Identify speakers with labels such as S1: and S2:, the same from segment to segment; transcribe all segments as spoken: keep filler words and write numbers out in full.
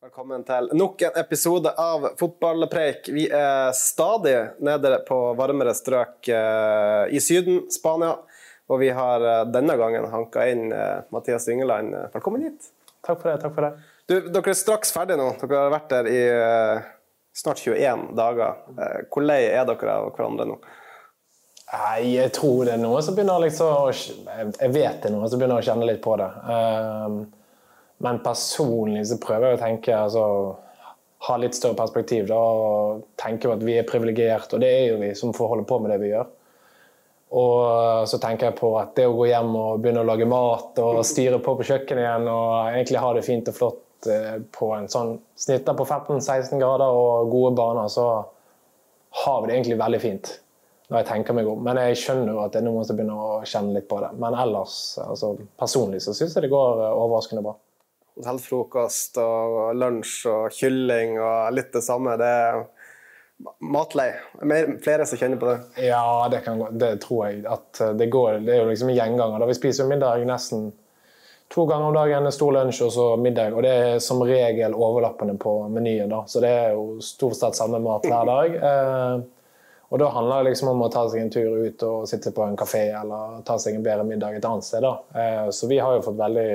S1: Velkommen til nok en episode av Fotballpreik. Vi er stadig nede på varmere strøk i Syden, Spania. Og vi har denne gangen hanket inn Mathias Yngeland. Velkommen hit.
S2: Takk for det, takk for det.
S1: Du, dere er straks ferdige nå. Dere har vært der i snart tjueen dager. Hvor lei er dere av hverandre nå?
S2: Nei, jeg tror det er noe som begynner liksom... Jeg vet det er noe som begynner å kjenne litt på det. Men personlig så prøver jeg å tenke, altså, ha litt større perspektiv da, og tenke at vi er privilegert, og det er jo vi som får holde på med det vi gjør. Og så tenker jeg på at det å gå hjem og begynne å lage mat og styre på på kjøkkenet igjen, og egentlig ha det fint og flott på en sånn snitter på femten til seksten grader og gode baner, så har vi det egentlig veldig fint når jeg tenker meg om. Men jeg skjønner jo at det er noen som begynner å kjenne litt på det. Men ellers, altså, personlig så synes jeg det går overraskende bra.
S1: Hotellfrokost og lunsj og kylling og litt det samme, det er matlei. Mer, flere som kjenner på det.
S2: Ja, det, kan gå, det tror jeg at det går. Det er jo liksom en gjenganger. Da vi spiser middag nesten to ganger om dagen, en stor lunsj og så middag. Og det er som regel overlappende på menyen da. Så det er jo stort sett samme mat hver dag. Eh, og da handler det liksom om å ta seg en tur ut og sitte på en kafé eller ta seg en bedre middag et annet sted da. Eh, så vi har jo fått veldig...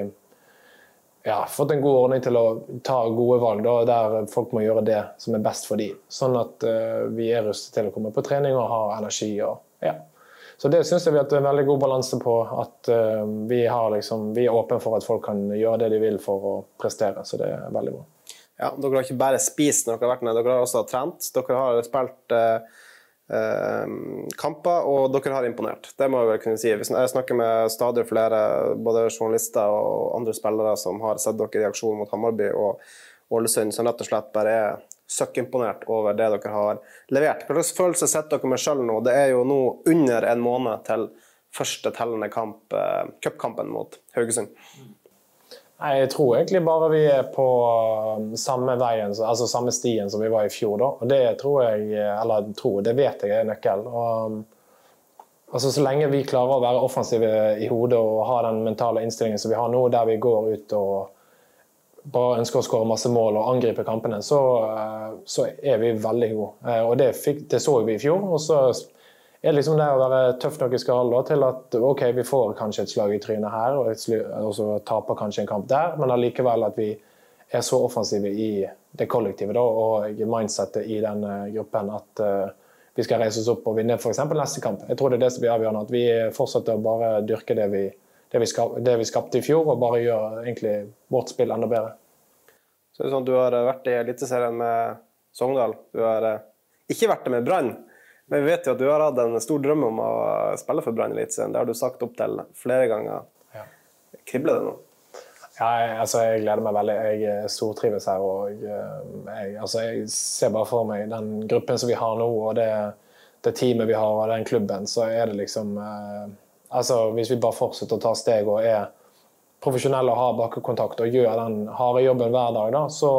S2: Ja, fått en god ordning til å ta gode valg da, der folk må gjøre det som er best for dem. Sånn at uh, vi er rustet til å komme på trening og ha energi. Og, ja. Så det synes jeg vi har en veldig god balanse på, at uh, vi, har liksom, vi er åpne for at folk kan gjøre det de vil for å prestere, så det er veldig bra.
S1: Ja, dere har ikke bare spist når dere har vært nede, dere har også trent. Dere har spilt uh, uh, kamper, og dere har imponert. Det må jeg vel kunne si. Jeg snakker med stadig flere, både journalister og andre spillere som har sett dere i aksjon mot Hammarby og Ålesund, som rett og slett bare er søkkimponert over det dere har levert. Hva slags følelse setter dere med selv nå? Det er jo nå under en måned til første tellende kamp, uh, cupkampen mot Haugesund.
S2: Nei, jeg tror egentlig bare vi er på samme veien, altså samme stien som vi var i fjor da. Og det tror jeg, eller tror, det vet jeg er nøkkel. Og, altså så lenge vi klarer å være offensive i hodet og ha den mentale innstillingen som vi har nå, der vi går ut og bare ønsker å skåre masse mål og angripe kampene, så, så er vi veldig gode. Og det, fikk, det så vi i fjor, og så er liksom det å være tøff nok i skala til at ok, vi får kanskje et slag i trynet her, og, et, og så taper kanskje en kamp der, men allikevel at vi er så offensive i det kollektivet da, og mindsetet i den gruppen at uh, vi skal reise oss opp og vinne for eksempel neste kamp. Jeg tror det er det som blir avgjørende, at vi fortsetter å bare dyrke det vi, det vi, skap, det vi skapte i fjor, og bare gjør egentlig vårt spill enda bedre.
S1: Så er det sånn, du har vært i Eliteserien med Sogndal, du har ikke vært det med Brann. Men vi vet jo at du har hatt en stor drøm om å spille for Brann Eliteserien. Det har du sagt opp til flere ganger. Ja. Kribler det nå?
S2: Ja, jeg, altså, jeg gleder meg veldig. Jeg stortrives her, og jeg, altså, jeg ser bare for meg den gruppen som vi har nå, og det, det teamet vi har, og den klubben, så er det liksom... Eh, altså, hvis vi bare fortsetter å ta steg og er profesjonelle og har bakkekontakt og gjør den harde jobben hver dag, da, så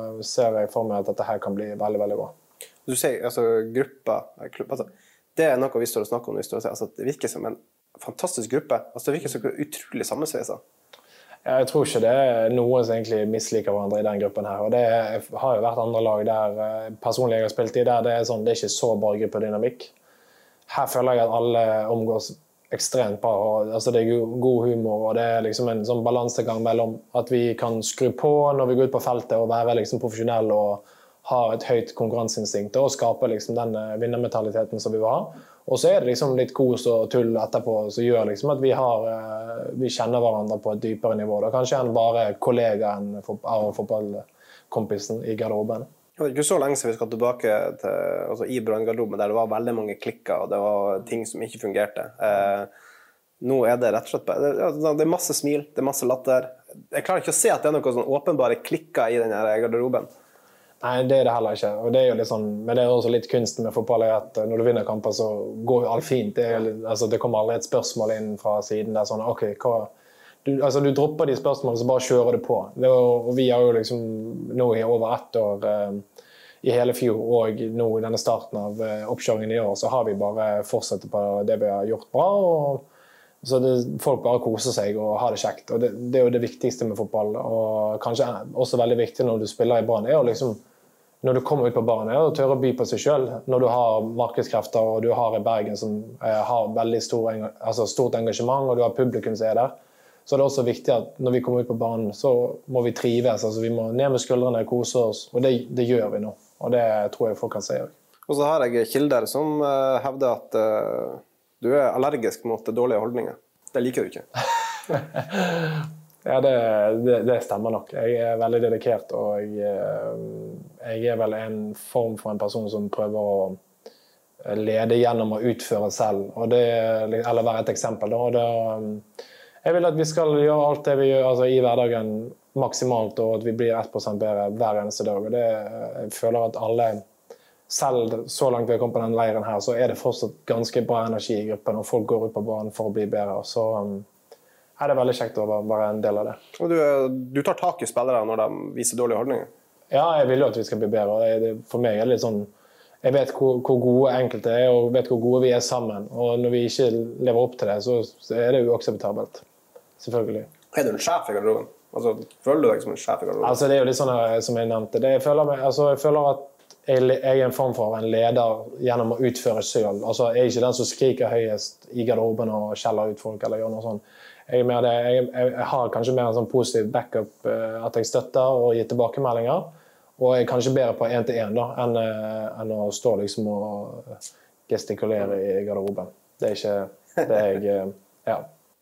S2: ser jeg for meg at dette her kan bli veldig, veldig bra.
S1: Du sier, altså, gruppa, klubb, altså, det er noe vi står og snakker om, vi står og sier, altså, det virker som en fantastisk gruppe, altså, det virker som utrolig sammensveisa.
S2: Jeg tror ikke det er noen som egentlig misliker hverandre i den gruppen her, og det har jo vært andre lag der personlig jeg har spilt i, der det er sånn, det er ikke så bra gruppedynamikk. Her føler jeg at alle omgås ekstremt bra, og, altså, det er god humor, og det er liksom en sånn balansegang mellom at vi kan skru på når vi går ut på feltet og være liksom profesjonelle og har et høyt konkurranseinstinkt og skaper liksom den vinnermentaliteten som vi vil ha. Og så er det liksom litt kos og tull etterpå som gjør liksom at vi, har, vi kjenner hverandre på et dypere nivå. Da kanskje enn bare kollegaen av fotballkompisen i garderoben.
S1: Det er ikke så lenge siden vi skal tilbake til, altså i Brann-garderoben, der det var veldig mange klikker og det var ting som ikke fungerte. Eh, nå er det rett og slett det, det er masse smil, det er masse latter. Jeg klarer ikke å se at det er noen sånn åpenbare klikker i denne garderoben.
S2: Nei, det er det heller ikke. Og det er jo litt sånn, men det er også litt kunsten med fotball, at når du vinner kamper så går jo alt fint. Det, er, altså, det kommer aldri et spørsmål inn fra siden der sånn, ok, hva... Du, altså, du dropper de spørsmålene, så bare kjører det på. Det var, og vi har jo liksom nå i over ett år eh, i hele fjor, og nå i denne starten av eh, oppkjøringen i år, så har vi bare fortsatt på det vi har gjort bra, og Så det, folk bare koser seg og har det kjekt, og det, det er jo det viktigste med fotball, og kanskje også veldig viktig når du spiller i Brann, er jo liksom, når du kommer ut på banen, er å tørre å by på seg selv, når du har markedskrefter, og du har i Bergen som eh, har veldig stor, altså stort engasjement, og du har publikum som er der, så er det også viktig at når vi kommer ut på banen, så må vi trives, altså vi må ned med skuldrene, kose oss, og det, det gjør vi nå, og det tror jeg folk kan si også.
S1: Og så har jeg kilder som uh, hevder at uh, du er allergisk mot dårlige holdninger. Det liker du ikke.
S2: Ja, det, det, det stemmer nok. Jeg er veldig dedikert, og jeg, jeg er vel en form for en person som prøver å lede gjennom å utføre selv, og det, eller være et eksempel. Og det, jeg vil at vi skal gjøre alt det vi gjør altså, i hverdagen maksimalt, og at vi blir ett prosent bedre hver eneste dag. Og det, jeg føler at alle selv så langt vi har kommet på den leiren her, så er det fortsatt ganske bra energi i gruppen, og folk går ut på banen for å bli bedre. Så um, er det veldig kjekt å være en del av det.
S1: Og du, du tar tak i spillere når de viser dårlige holdninger?
S2: Ja, jeg vil jo at vi skal bli bedre. Og det, for meg er det litt sånn, jeg vet hvor, hvor gode enkelte er, og vet hvor gode vi er sammen. Og når vi ikke lever opp til det, så, så er det uakseptabelt. Selvfølgelig.
S1: Er du en sjef i garderoben? Altså, føler du deg som en sjef i garderoben?
S2: Altså, det er jo litt sånn som jeg nevnte. Det, jeg, føler meg, altså, jeg føler at jeg er en form for en leder gjennom å utføre selv. Altså, jeg er ikke den som skriker høyest i garderoben og skjeller ut folk eller gjør noe sånt. Jeg, det, jeg, jeg har kanskje mer en sånn positiv backup at jeg støtter og gir tilbakemeldinger. Og jeg er kanskje bedre på en til en da, enn, enn å stå liksom og gestikulere i garderoben. Det er ikke det jeg... Ja.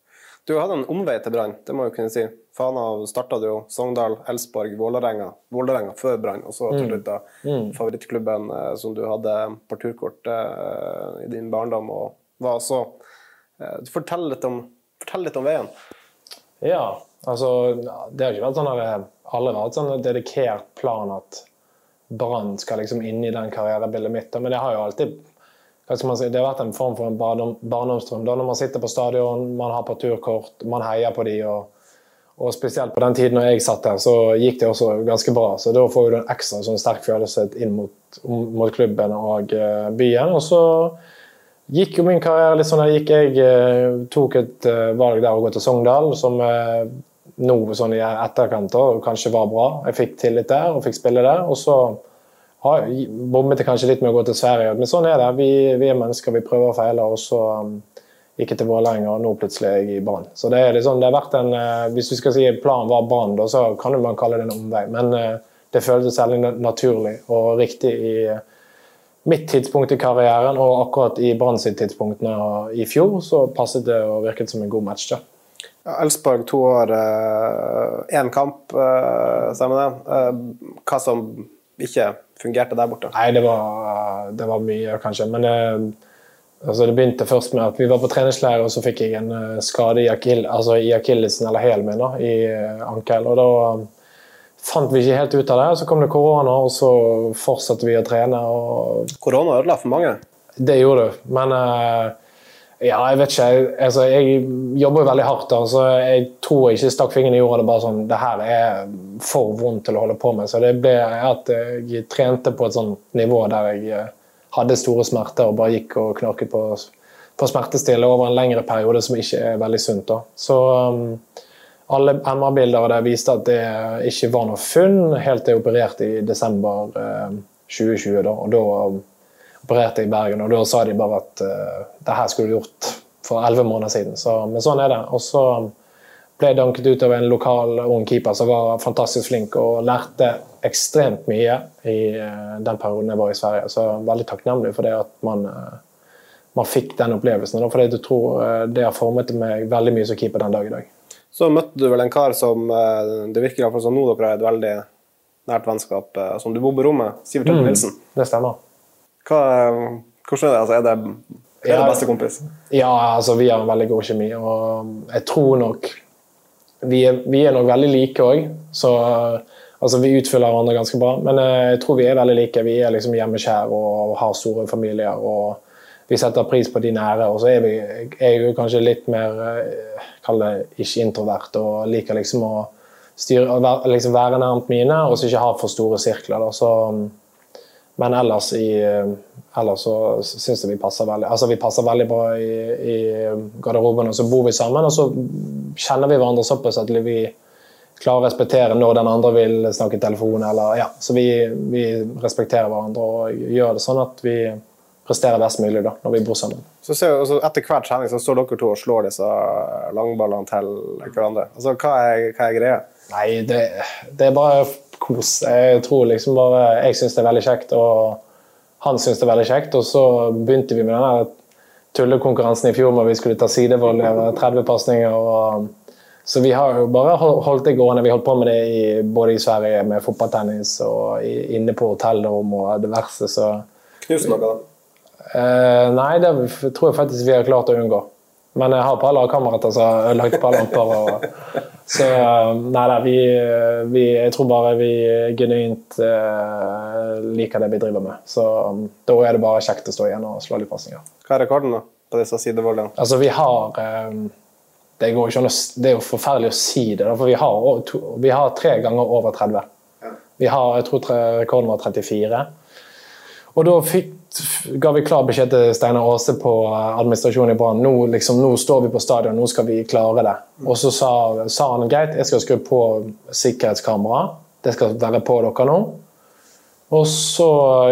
S1: Du hadde en omvei til Brann, det må jeg kunne si. Fana startet jo Sogndal, Elfsborg, Vålerenga, Vålerenga før Brann, og så til slutt da mm. favorittklubben eh, som du hadde på turkort eh, i din barndom, og hva så. Eh, fortell, litt om, fortell litt om veien.
S2: Ja, altså, det har ikke vært sånn at alle har vært sånn dedikert plan at Brann skal liksom inn i den karrierebildet mitt, men det har jo alltid... Det har vært en form for en barndomsdrøm. Da når man sitter på stadion, man har på turkort, man heier på de, og, og spesielt på den tiden når jeg satt her, så gikk det også ganske bra. Så da får du en ekstra sånn sterk følelse inn mot, mot klubben og uh, byen. Og så gikk jo min karriere litt sånn, gikk jeg uh, tok et uh, valg der å gå til Sogndal, som uh, nå sånn i etterkant da, kanskje var bra. Jeg fikk tillit der og fikk spille der, og så har bommet det kanskje litt med å gå til Sverige, men sånn er det. Vi, vi er mennesker, vi prøver å feile, og så um, gikk jeg til Vålerenga, og nå plutselig er jeg i Brann. Så det er litt sånn, det har vært en, uh, hvis vi skal si planen var Brann, da, så kan man kalle det en omvei, men uh, det føltes særlig naturlig og riktig i uh, mitt tidspunkt i karrieren, og akkurat i Brann sitt tidspunkt når, i fjor, så passet det og virket som en god match. Da.
S1: Ja, Elfsborg, to år, én uh, kamp, uh, sammen det. Uh, hva som ikke fungerte der borte?
S2: Nei, det var, det var mye kanskje, men det, altså det begynte først med at vi var på treningsleir, og så fikk jeg en skade i, akill, altså i akillesen, eller hælen min da, i ankel, og da fant vi ikke helt ut av det, så kom det korona, og så fortsatte vi å trene. Og...
S1: Korona ødela for mange?
S2: Det gjorde det, men ja, jeg vet ikke, altså, jeg jobber veldig hardt da, så jeg tror jeg ikke stakk fingeren i jorda, det bare sånn, det her er for vondt til å holde på med, så det ble at jeg trente på et sånt nivå der jeg hadde store smerter og bare gikk og knarket på, på smertestille over en lengre periode som ikke er veldig sunt da. Så um, alle M R-bilder der viste at det ikke var noe funn, helt til jeg opererte i desember uh, tjue tjue da, og da um, opererte i Bergen, og da sa de bare at uh, det her skulle du gjort for elleve måneder siden. Så, men sånn er det. Og så ble jeg danket ut av en lokal ung keeper som var fantastisk flink og lærte ekstremt mye i uh, den perioden jeg var i Sverige. Så veldig takknemlig for det at man, uh, man fikk den opplevelsen. For jeg tror uh, det har formet meg veldig mye som keeper den dag i dag.
S1: Så møtte du vel en kar som, uh, det virker i hvert fall som nå dere er et veldig nært vennskap, uh, som du bor på rommet, Sivert Tønne Nilsen.
S2: Mm, det stemmer.
S1: Hva, hvordan er det? Altså, er det, er det
S2: ja,
S1: beste kompis?
S2: Ja, altså vi har en veldig god kjemi, og jeg tror nok vi er, vi er nok veldig like også, så altså, vi utfyller hverandre ganske bra, men jeg tror vi er veldig like. Vi er liksom hjemmekjær og har store familier, og vi setter pris på de nære, og så er vi er jo kanskje litt mer, kall det ikke introvert, og liker liksom å styre, liksom være nærmt mine, og så ikke ha for store sirkler da, så Men ellers, i, ellers så synes jeg vi passer veldig, altså vi passer veldig bra i, i garderoben, og så bor vi sammen, og så kjenner vi hverandre såpass at vi klarer å respektere når den andre vil snakke i telefon, eller ja, så vi, vi respekterer hverandre og gjør det sånn at vi presterer best mulig da, når vi bor sammen.
S1: Så ser vi, etter hver trening så står dere to og slår disse langballene til hverandre. Altså, hva er, hva er greia?
S2: Nei, det, det er bare kos. Jeg tror liksom bare, jeg synes det er veldig kjekt, og han synes det er veldig kjekt, og så begynte vi med denne tullekonkurransen i fjor, hvor vi skulle ta sidevold over tretti pasninger, og så vi har jo bare holdt det gående. Vi holdt på med det i, både i Sverige med fotballtennis og i, inne på hotellrom og det verste. Så
S1: knust noe da?
S2: Eh, nei, det tror jeg faktisk vi har klart å unngå. Men jeg har på alle kamerater så har jeg lagt på lamper. Og, så nei, nei vi, vi, jeg tror bare vi genuint eh, liker det vi driver med. Så um, da er det bare kjekt å stå igjen og slå litt pasninger.
S1: Hva er rekorden da på disse sidevoldene?
S2: Altså vi har... Eh, Det, går ikke, det er jo forferdelig å si det, for vi har, vi har tre ganger over tretti. Vi har, jeg tror rekorden var trettifire. Og da fikk, ga vi klar beskjed til Steinar Aase på administrasjonen i Brann. Nå, liksom, nå står vi på stadion, nå skal vi klare det. Og så sa, sa han, greit, jeg skal skru på sikkerhetskamera. Det skal være på dere nå. Og så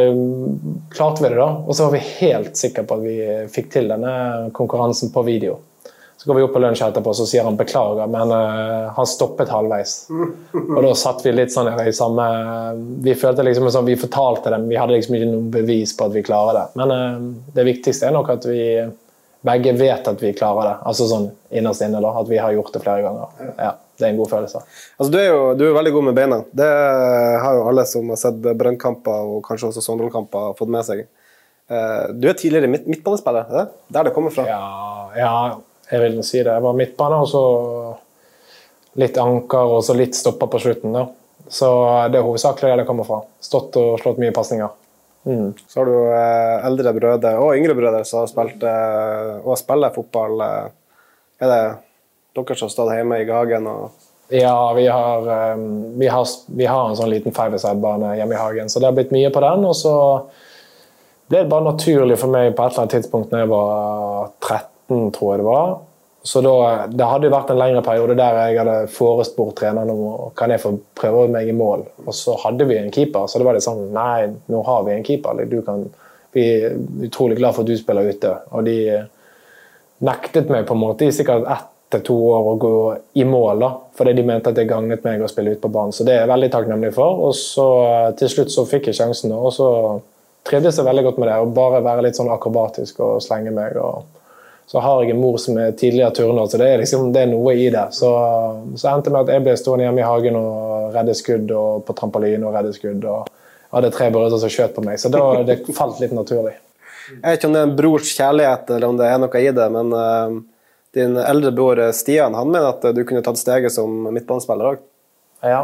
S2: klarte vi det da. Og så var vi helt sikre på at vi fikk til denne konkurransen på video. Så går vi opp på lunsj etterpå, så sier han beklager, men uh, han stoppet halvveis. Og da satt vi litt sånn i samme... Vi følte liksom sånn, vi fortalte dem, vi hadde liksom ikke noen bevis på at vi klarer det. Men uh, det viktigste er nok at vi begge vet at vi klarer det. Altså sånn innerst inne da, at vi har gjort det flere ganger. Ja, det er en god følelse.
S1: Altså du er jo du er veldig god med beina. Det har jo alle som har sett brønnkamper og kanskje også Sondre-kamper fått med seg. Uh, du er tidligere midt midtbanespiller, er det? Der det kommer fra?
S2: Ja, ja. Jeg vil si det. Jeg var midtbane, og så litt anker, og så litt stopper på slutten. Da. Så det er hovedsakelig det det kommer fra. Stått og slått mye passninger. Mm.
S1: Så har du eh, eldre brødre og yngre brødre som har spilt eh, og spiller fotball. Eh, er det dere som har stått hjemme i Hagen? Og...
S2: Ja, vi har, um, vi, har, vi har en sånn liten five-a-side-bane hjemme i Hagen, så det har blitt mye på den, og så ble det bare naturlig for meg på et eller annet tidspunkt når jeg var tretten, tror jeg det var. Så da, det hadde jo vært en lengre periode der jeg hadde forespurt treneren om kan jeg få prøve meg i mål. Og så hadde vi en keeper, så det var litt sånn, nei, nå har vi en keeper. Du kan, vi er utrolig glad for at du spiller ute. Og de nektet meg på en måte i sikkert ett til to år å gå i mål, da, fordi de mente at det gagnet meg å spille ut på banen. Så det er jeg veldig takknemlig for. Og så til slutt så fikk jeg sjansen, og så trivdes jeg veldig godt med det, og bare være litt sånn akrobatisk og slenge meg, og så har jeg en mor som er tidligere turner, så det er, liksom, det er noe i det. Så, så endte med at jeg ble stående hjemme i hagen og redde skudd, og på trampolin og redde skudd, og hadde tre brødre som skjøt på meg, så da, det falt litt naturlig.
S1: Jeg vet ikke om det er en brors kjærlighet, eller om det er noe i det, men uh, din eldre bror Stian, han mener at du kunne tatt steget som midtbanespiller også.
S2: Ja,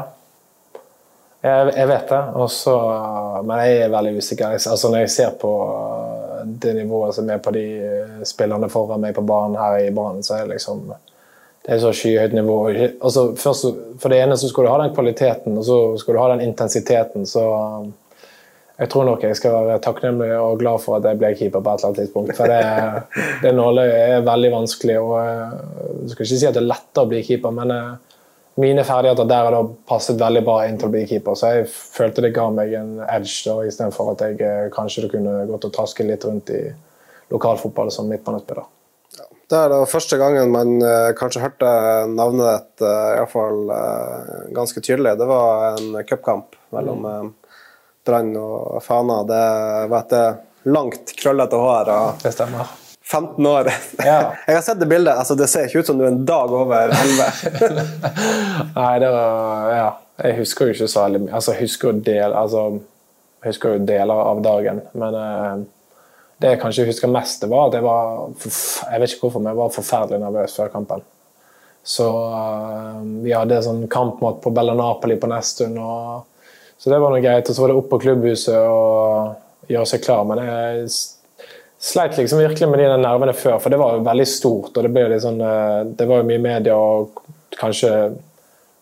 S2: jeg, jeg vet det, også, men jeg er veldig usikker. Altså, når jeg ser på det nivået som er på de spillerne foran meg på banen her i banen, så er det liksom det er så skyhøyt nivå. Altså, først, for det ene så skal du ha den kvaliteten, og så skal du ha den intensiteten, så jeg tror nok jeg skal være takknemlig og glad for at jeg ble keeper på et eller annet tidspunkt, for det, det nåløyet er veldig vanskelig, og jeg skal ikke si at det er lettere å bli keeper, men mine ferdigheter der og da passet veldig bra inn til å bli keeper, så jeg følte det ga meg en edge da, i stedet for at jeg kanskje kunne gått og traske litt rundt i lokalfotball som midtbanespiller.
S1: Ja, det er da første gangen man uh, kanskje hørte navnet ditt, uh, i hvert fall uh, ganske tydelig. Det var en cupkamp mellom uh, Brann og Fana. Det var et langt, krøllete hår. Og...
S2: Det stemmer.
S1: femten år.
S2: Ja.
S1: Jeg har sett det bildet, altså det ser ikke ut som du er en dag over elleve.
S2: Nei, det var, ja, jeg husker jo ikke så veldig mye. Altså, jeg husker jo, del, altså, jeg husker jo deler av dagen, men eh, det jeg kanskje husker mest, det var at jeg var, jeg vet ikke hvorfor, men jeg var forferdelig nervøs før kampen. Så eh, vi hadde sånn kampmått på Bella Napoli på Nestun, og, så det var noe greit, og så var det opp på klubbhuset og gjøre seg klar, men jeg sleit liksom virkelig med de nervene før, for det var jo veldig stort, og det ble jo litt sånn, det var jo mye media, og kanskje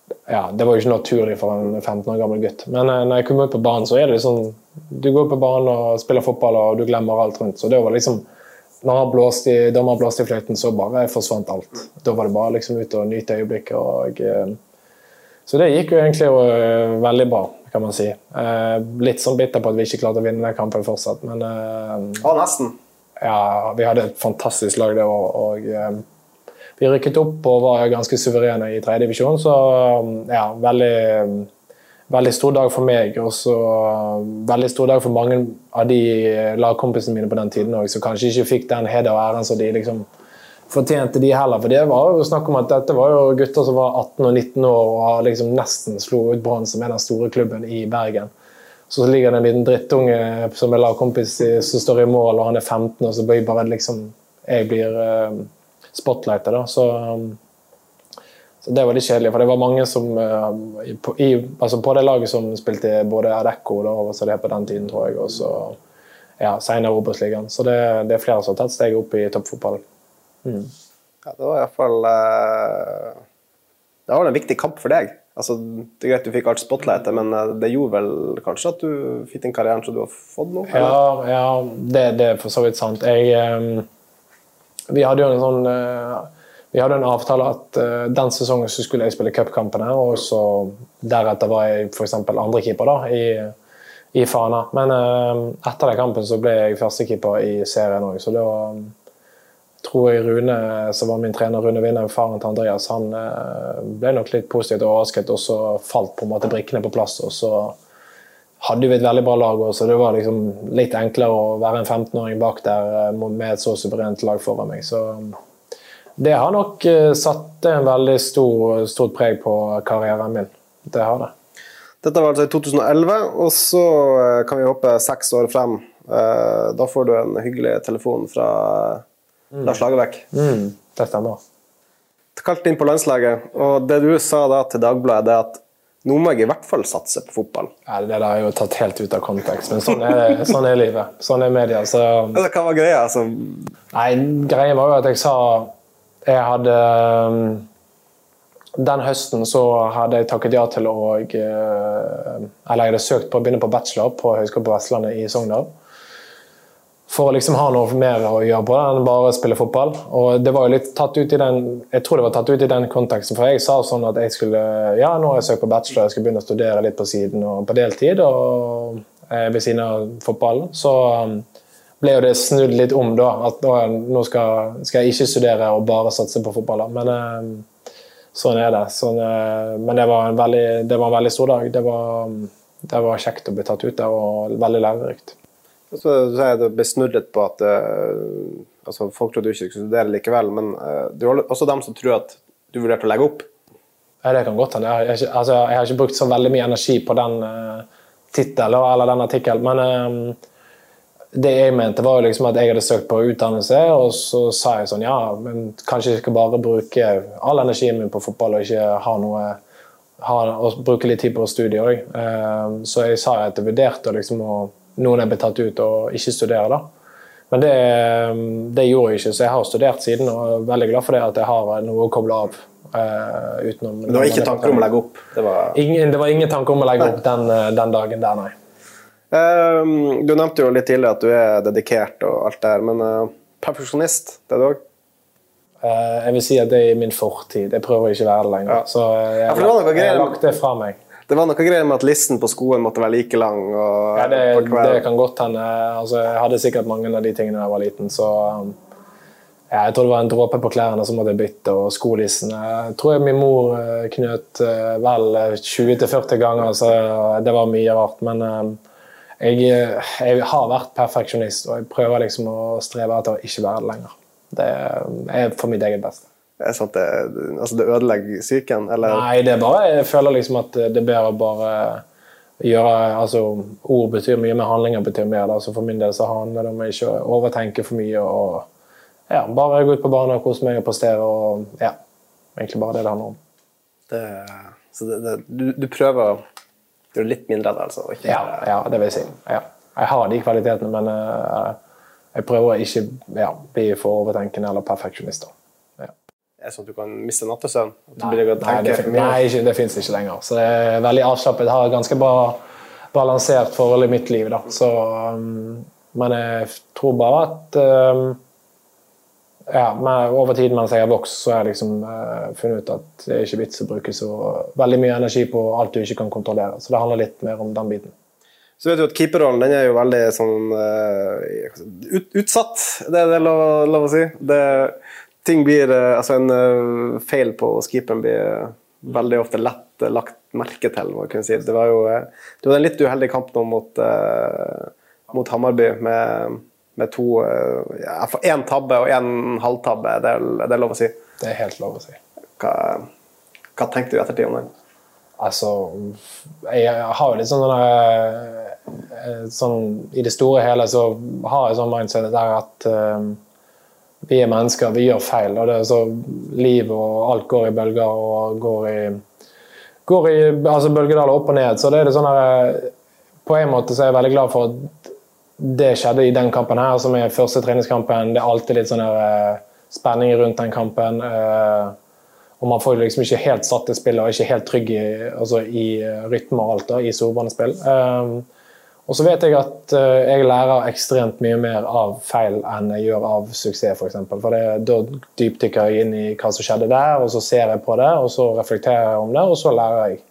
S2: ja, det var jo ikke naturlig for en femten år gammel gutt. Men uh, når jeg kom ut på banen, så er det sånn, du går på banen og spiller fotball, og du glemmer alt rundt. Så det var liksom, når han blåste i, dommer blåste i fløyten, så bare forsvant alt. Da var det bare liksom ut og nyte øyeblikket. Og, uh, så det gikk jo egentlig jo, uh, veldig bra, kan man si. Uh, litt sånn bitter på at vi ikke klarte å vinne den kampen fortsatt. Men, uh,
S1: ja, nesten.
S2: Ja, vi hadde et fantastisk lag det år, og uh, vi rykket opp og var ganske suverene i tredje divisjon, så ja, veldig, veldig stor dag for meg, og så veldig stor dag for mange av de lagkompisene mine på den tiden også, som kanskje ikke fikk den heder og æren så de liksom fortjente de heller, for det var jo snakk om at dette var jo gutter som var atten og nitten år og liksom nesten slo ut Brann som er den store klubben i Bergen. Så ligger det en liten drittunge som er lagkompis som står i mål, og han er femten, og så blir bare liksom, jeg blir spotlighter da, så, så det var litt kjedelig, for det var mange som på, i, altså på det laget som spilte både Adecco da, og så det på den tiden tror jeg, og så ja, senere Obos-ligaen, så det, det er flere som har tatt steg opp i toppfotballen. Mm.
S1: Ja, det var i hvert fall uh, det var en viktig kamp for deg. Altså, det er greit du fikk alt spotlightet, men det gjorde vel kanskje at du fikk den karrieren som du har fått nå?
S2: Eller? Ja, ja det, det er for så vidt sant. Jeg um, Vi hadde jo en sånn vi hadde en avtale at uh, den sesongen så skulle jeg spille cupkampene, og så deretter var jeg for eksempel andre keeper da, i, i Fana. Men uh, etter den kampen så ble jeg første keeper i serien også, så da um, tror jeg Rune, som var min trener, Rune Vinner, faren til Andreas, han uh, ble nok litt positivt overrasket, og så falt på en måte brikkene på plass, og så hadde vi et veldig bra lag også, så det var liksom litt enklere å være en femten-åring bak der med et så suverent lag foran meg. Så det har nok satt en veldig stor, stort preg på karrieren min. Det har det.
S1: Dette var altså i to tusen og elleve, og så kan vi hoppe seks år frem. Da får du en hyggelig telefon fra mm. Lars Lagerbäck.
S2: Mm, det stemmer.
S1: Kalt inn på landslaget, og det du sa da til Dagbladet er at nå må jeg i hvert fall satse på fotball.
S2: Ja, det der er jo tatt helt ut av kontekst, men sånn er, sånn er livet. Sånn er media. Så...
S1: Hva var greia? Altså...
S2: Nei, greia var jo at jeg sa jeg hadde den høsten så hadde jeg takket ja til å eller jeg hadde søkt på å begynne på bachelor på Høgskolen på Vestlandet i Sogndal. For å liksom ha noe mer å gjøre på det enn bare å spille fotball. Og det var jo litt tatt ut i den, jeg tror det var tatt ut i den konteksten, for jeg sa sånn at jeg skulle, ja, nå har jeg søkt på bachelor, jeg skulle begynne å studere litt på siden og på deltid, og eh, ved siden av fotballen. Så um, ble jo det snudd litt om da, at da, nå skal, skal jeg ikke studere og bare satse på fotball. Men eh, sånn er det. Sånn, eh, men det var, en veldig, det var en veldig stor dag. Det var, det var kjekt å bli tatt ut der, og veldig lærerikt.
S1: Så er det besnuddet på at uh, altså, folk trodde du ikke skulle studere likevel, men uh, det var også dem som tror at du vurderte å legge opp.
S2: Ja, det kan godt hende. Jeg, jeg, altså, jeg har ikke brukt så veldig mye energi på den uh, tittelen eller den artikkelen, men uh, det jeg mente var jo liksom at jeg hadde søkt på utdannelse, og så sa jeg sånn, ja, men kanskje jeg skal bare bruke all energien min på fotball og ikke ha noe, ha, og bruke litt tid på studier også. Uh, så jeg sa at jeg vurderte liksom å noen er blitt tatt ut og ikke studere da. Men det, det gjorde jeg ikke, så jeg har studert siden og er veldig glad for det at jeg har noe å koble av uh, utenom.
S1: Men det var ikke tanker om å legge opp? Det var,
S2: ingen, det var ingen tanker om å legge opp den, den dagen der, nei.
S1: Um, du nevnte jo litt tidligere at du er dedikert og alt der, men uh, perfeksjonist, det er du også?
S2: Uh, jeg vil si at det er min fortid. Jeg prøver ikke å være det lenger. Ja. Så jeg,
S1: ja, for det var noe
S2: jeg har lagt det fra meg.
S1: Det var noe greier med at listen på skoen måtte være like lang. Og
S2: ja, det, det kan godt hende. Altså, jeg hadde sikkert mange av de tingene da jeg var liten, så um, ja, jeg tror det var en dråpe på klærne som måtte bytte, og skolissene. Jeg tror jeg min mor knøt uh, vel tjue til førti ganger, så det var mye rart. Men um, jeg, jeg har vært perfeksjonist, og jeg prøver liksom å streve etter å ikke være det lenger. Det er for mitt eget beste.
S1: Er det sånn at det, altså det ødelegger psyken, eller?
S2: Nei, det er bare, jeg føler liksom at det er bedre å bare gjøre, altså ord betyr mye, men handlinger betyr mer, da. Så for min del så handler det om å ikke overtenke for mye, og ja, bare gå ut på banen og kose meg og postere, og ja, egentlig bare det det handler om.
S1: Det, så det, det, du, du prøver å gjøre litt mindre av det, altså? Ikke,
S2: ja, ja, det vil jeg si. Ja. Jeg har de kvalitetene, men uh, jeg prøver å ikke ja, bli for overtenkende eller perfeksjonister.
S1: Er det sånn at du kan miste nattesøvn?
S2: Nei, nei, det, nei ikke, det finnes ikke lenger. Så det er veldig avslappet. Jeg har ganske bra balansert forhold i mitt liv. Da. Så, um, men jeg tror bare at um, ja, men over tiden mens jeg har vokst, så har jeg liksom uh, funnet ut at det er ikke vits å bruke så veldig mye energi på alt du ikke kan kontrollere. Så det handler litt mer om den biten.
S1: Så vet du at keeperrollen, den er jo veldig sånn uh, ut, utsatt, det er det lov, lov å si. Det, ting blir, uh, altså en uh, feil på keeperen blir uh, veldig ofte lett uh, lagt merke til, hva kan jeg si. Det var jo uh, det var en litt uheldig kamp nå mot, uh, mot Hammarby med, med to, uh, ja, en tabbe og en halvtabbe, det er, det er lov å si.
S2: Det er helt lov å si.
S1: Hva, hva tenkte du i ettertid om den?
S2: Altså, jeg har jo litt sånn, sånn, sånn i det store hele så har jeg sånn mindset der at um, vi er mennesker, vi gjør feil, og det er så liv og alt går i bølger og går i, går i altså bølgedaler opp og ned, så det er det sånn der, på en måte så er jeg veldig glad for at det skjedde i den kampen her, som er første treningskampen. Det er alltid litt sånn der spenning rundt den kampen, uh, og man får liksom ikke helt satt i spillet og ikke helt trygg i, altså i rytme og alt da, i storbanespill. Um, og så vet jeg at uh, jeg lærer ekstremt mye mer av feil enn jeg gjør av suksess, for eksempel. For det, da dypdykker jeg inn i hva som skjedde der, og så ser jeg på det, og så reflekterer jeg om det, og så lærer jeg.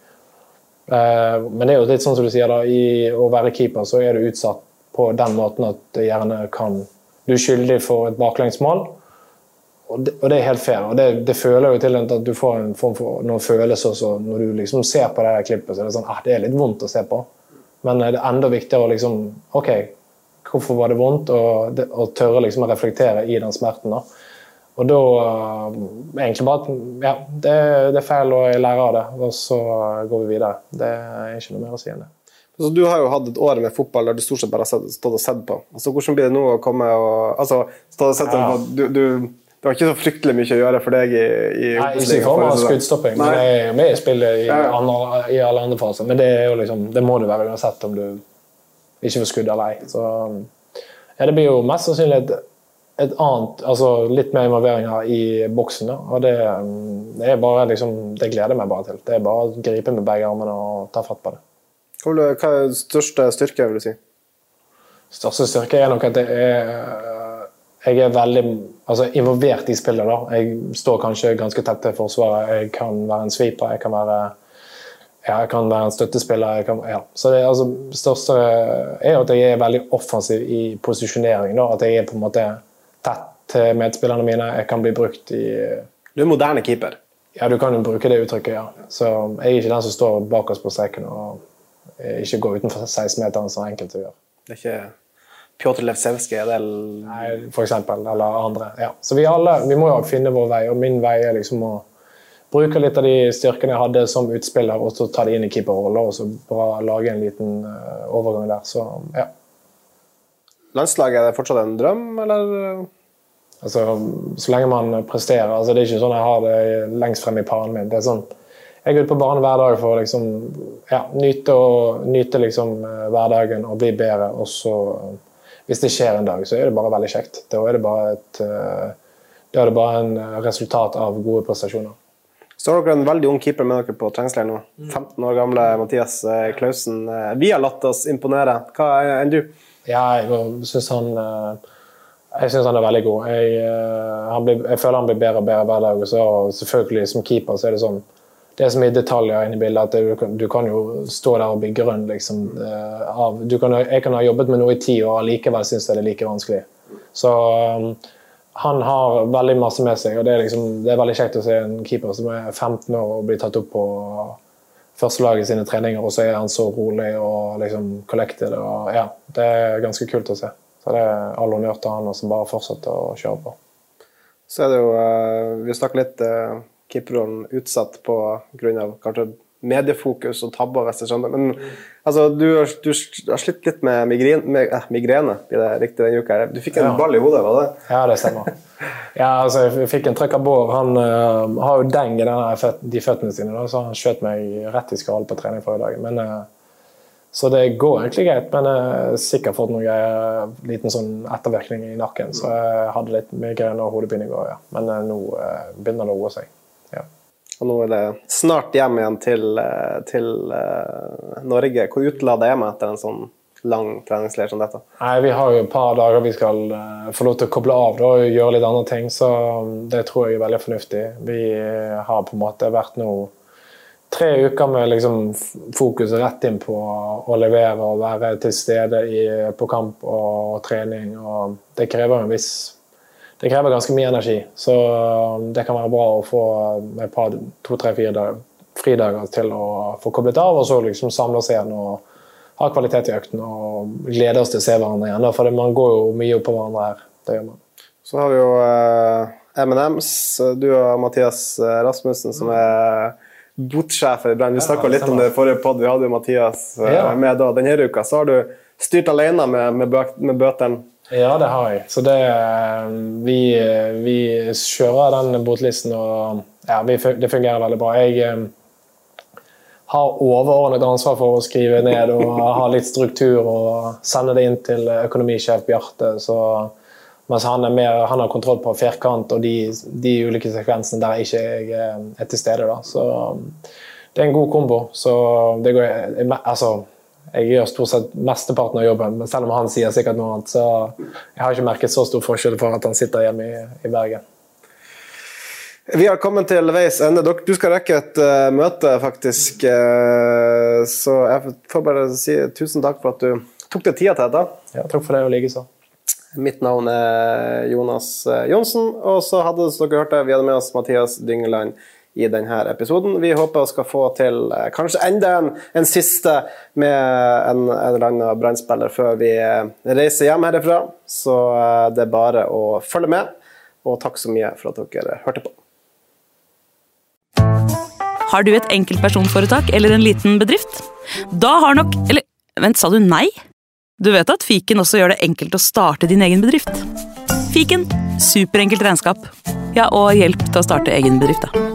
S2: Uh, men det er jo litt sånn som du sier da, i å være keeper så er du utsatt på den måten at det gjerne kan, du er skyldig for et baklengsmål, Og det, og det er helt fair, og det, det føler jo til at du får en form for noen følelser også, når du liksom ser på det her klippet, så er det sånn, ah, det er litt vondt å se på. Men det er enda viktigere å liksom, ok, hvorfor var det vondt, og, det, og tørre liksom å reflektere i den smerten da. Og da, egentlig bare, ja, det, det er feil, og jeg lærer av det, og så går vi videre. Det er ikke noe mer å si enn det.
S1: Så du har jo hatt et år med fotball der du stort sett bare har stått og sett på. Altså, hvordan blir det nå å komme og, altså, stått og sett på, du, du det var ikke så fryktelig mye å gjøre for deg i, i
S2: Nei, ikke i form av skuddstopping, men jeg er med i spillet i, andre, i alle andre faser. Men det er jo liksom, det må du være uansett om du ikke får skudd eller ei. Så ja, det blir jo mest sannsynlig et, et annet, altså litt mer involvering her i boksen da. Og det, det er bare liksom, det gleder meg bare til. Det er bare å gripe med begge armene og ta fatt på det.
S1: Hva er største styrke, vil du si?
S2: Største styrke er nok at det er jeg er veldig altså, involvert i spillet. Da. Jeg står kanskje ganske tett til forsvaret. Jeg kan være en sweeper, jeg kan være, ja, jeg kan være en støttespiller. Jeg kan, ja. Så det altså, største er at jeg er veldig offensiv i posisjonering. Da. At jeg er på en måte tett til medspillerne mine. Jeg kan bli brukt i...
S1: Du er moderne keeper.
S2: Ja, du kan jo bruke det uttrykket, ja. Så jeg er ikke den som står bak oss på streken og ikke går utenfor seksten meteren så enkelt å gjøre.
S1: Det er ikke... Pjotr Levsevski er det?
S2: Nei, for eksempel, eller andre. Ja. Så vi alle, vi må jo finne vår vei, og min vei er liksom å bruke litt av de styrkene jeg hadde som utspiller, og så ta det inn i keeperrollen, og så bare lage en liten uh, overgang der. Så, ja.
S1: Landslaget, er det fortsatt en drøm, eller?
S2: Altså, så lenge man presterer, altså det er ikke sånn jeg har det lengst frem i panen min. Det er sånn, jeg er ute på banen hver dag for å liksom, ja, nyte, og, nyte liksom, hverdagen og bli bedre, og så hvis det skjer en dag, så er det bare veldig kjekt. Da er det bare, et, da er det bare en resultat av gode prestasjoner.
S1: Så har dere en veldig ung keeper med dere på treningsleir nå. femten år gamle Mathias Klausen. Vi har latt oss imponere. Hva er du?
S2: Ja, jeg synes han, jeg synes han er veldig god. Jeg, han blir, jeg føler han blir bedre og bedre hver dag. Og så, selvfølgelig som keeper så er det sånn, det er så mye detaljer inne i bildet at du kan, du kan jo stå der og bli grønn liksom, av, du kan, jeg kan ha jobbet med noe i ti år og likevel synes jeg det er like vanskelig. Så um, han har veldig masse med seg, og det er, liksom, det er veldig kjekt å se en keeper som er femten år og blir tatt opp på førstelaget sine treninger, og så er han så rolig og liksom collected, og ja, det er ganske kult å se. Så det er all honnør til han som bare fortsetter å kjøre på.
S1: Så er det jo, vi snakker litt keeperrollen utsatt på grunn av kanskje mediefokus og tabber, hvis jeg skjønner. Men altså, du, du har slitt litt med migrene, med, eh, migrene blir det riktig denne uka. Du fikk en ja. ball i hodet, var det?
S2: Ja, det stemmer. Ja, altså, jeg fikk en trøkk av Bård. Han uh, har jo deng i denne, de føttene sine, da, så han skjøt meg rett i skallen på trening forrige dag. Men uh, Så det går egentlig greit, men jeg har sikkert fått noen greier, liten sånn ettervirkning i nakken, så jeg hadde litt migrene og hodepine i går, ja. Men nå begynner det å roe seg. Ja.
S1: Og nå er det snart hjem igjen til, til uh, Norge. Hvor utladet er man etter en sånn lang treningsleir som dette?
S2: Nei, vi har jo et par dager vi skal uh, få lov til å koble av da, og gjøre litt andre ting, så det tror jeg er veldig fornuftig. Vi har på en måte vært nå tre uker med liksom fokus rett inn på å levere og være til stede i, på kamp og trening, og det krever en viss det krever ganske mye energi, så det kan være bra å få et par, to, tre, fire dager, fridager til å få koblet av, og så liksom samle oss igjen og ha kvalitet i økten og glede oss til å se hverandre igjen, for man går jo mye opp på hverandre her, det gjør man.
S1: Så har vi jo uh, M and M's, du og Mathias Rasmussen som er botsjefer i Brann. Vi snakket litt om det i forrige podd, vi hadde jo Mathias ja. med da. Denne uka så har du styrt alene med, med, bø med bøteren.
S2: Ja, det har jeg. Så det, vi, vi kjører den botlisten, og ja, vi, det fungerer veldig bra. Jeg har overordnet ansvar for å skrive ned og ha litt struktur og sende det inn til økonomisjef Bjarte, så mens han, er mer, han har kontroll på firkant og de, de ulike sekvensene der ikke jeg er til stede. Da. Så det er en god kombo. Så det går, altså, jeg gjør stort sett mesteparten av jobben, men selv om han sier sikkert noe annet, så jeg har ikke merket så stor forskjell for at han sitter hjemme i, i Bergen.
S1: Vi har kommet til veis ende. Du skal rekke et uh, møte, faktisk. Uh, så jeg får bare si tusen takk for at du tok deg tida til dette.
S2: Ja, takk for det, og like så.
S1: Mitt navn er Jonas Jonsen, og så hadde dere hørt det, vi hadde med oss Mathias Dyngeland i denne episoden. Vi håper å skal få til kanskje enda en, en siste med en, en eller annen Brann-spiller før vi reiser hjem herifra, så det er bare å følge med, og takk så mye for at dere hørte på.
S3: Har du et enkeltpersonforetak eller en liten bedrift? Da har nok, eller vent, sa du nei? Du vet at Fiken også gjør det enkelt å starte din egen bedrift. Fiken, superenkelt regnskap. Ja, og hjelp til å starte egen bedrift da.